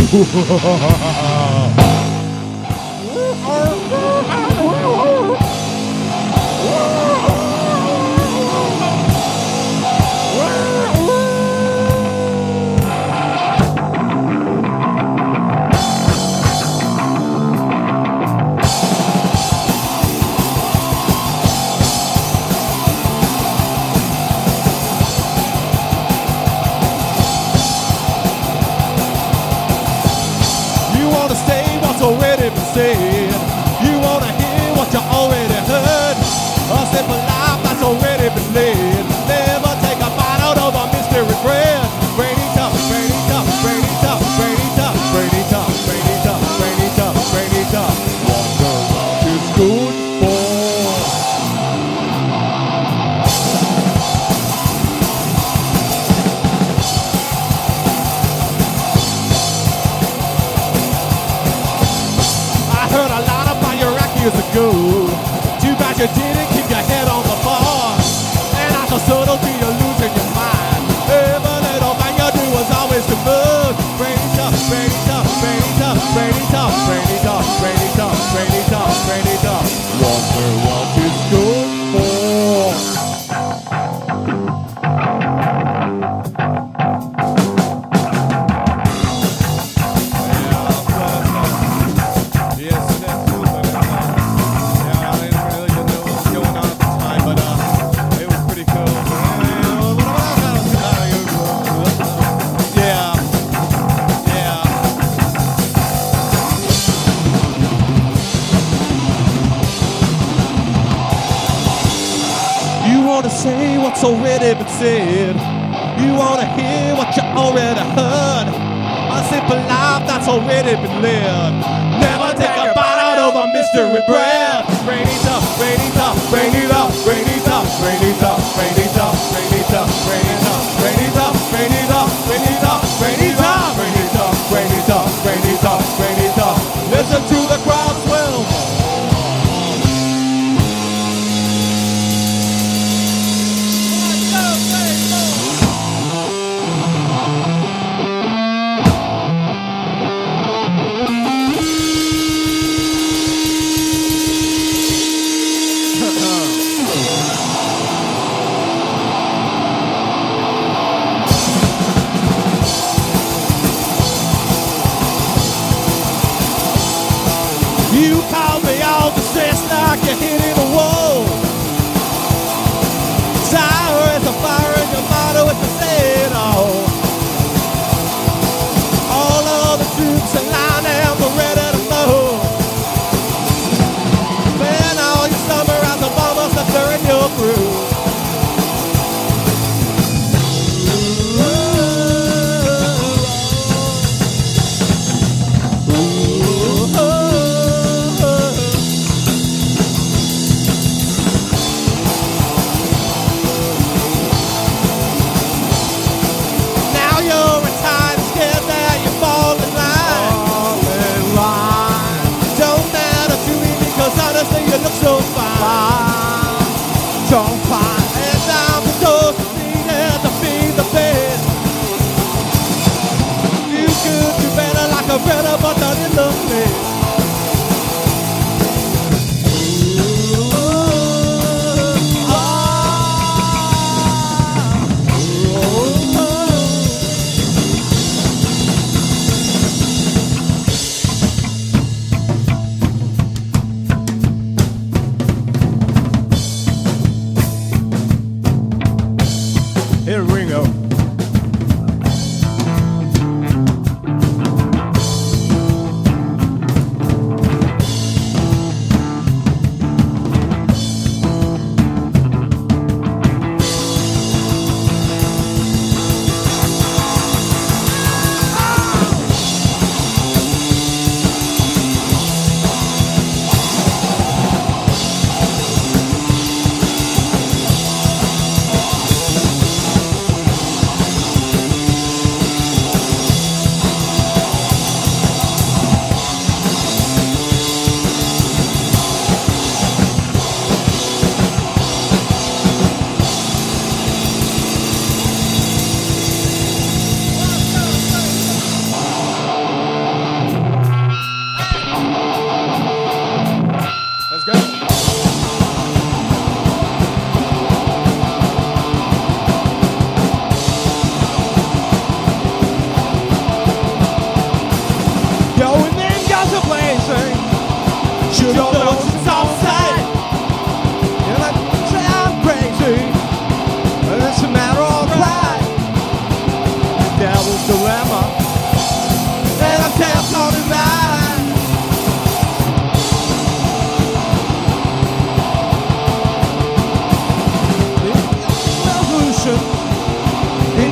Already been said. You wanna hear what you already heard. A simple life that's already been lived. Never take a bite out of a mystery bread. Rain it up, rain it up, rain it up, rain it up, rain it up, rain it up, rain it up, rain it up, rain it up, rain it up, rain it up, rain it up, rain it up, rain it up, rain it up, rain it up. Listen to the crowd swell. You call me all distressed like you're hitting a wall. Desire is a fire and your motto is to say it all. All of the troops in line and we're ready to move. Man, all your summer as the bombers that are in your groove. You look so fine, so fine. And down the door, needed to be the best. You could do better like a better, but not in the place. Here we go.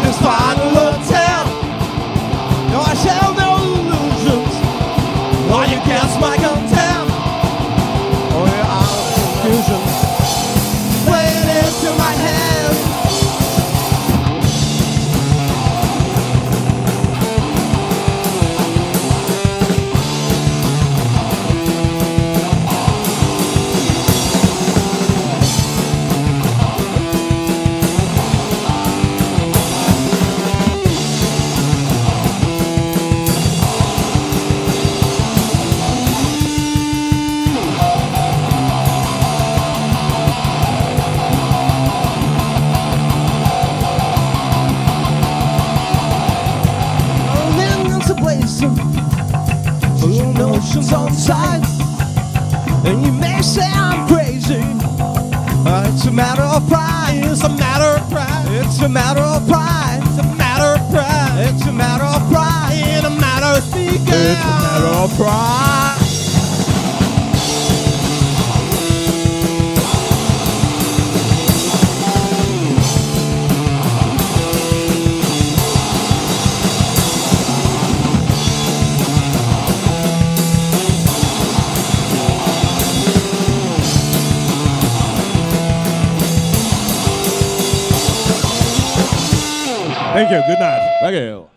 this final attempt. No, I shall no illusions. While you guess my contempt. Oh, yeah, all the confusion playing into my head. Notions on sight, and you may say I'm crazy. It's a matter of pride. It's a matter of pride. It's a matter of pride. It's a matter of pride. It's a matter of pride. In a matter of speaking. It's a matter of pride. Thank you. Good night. Thank you.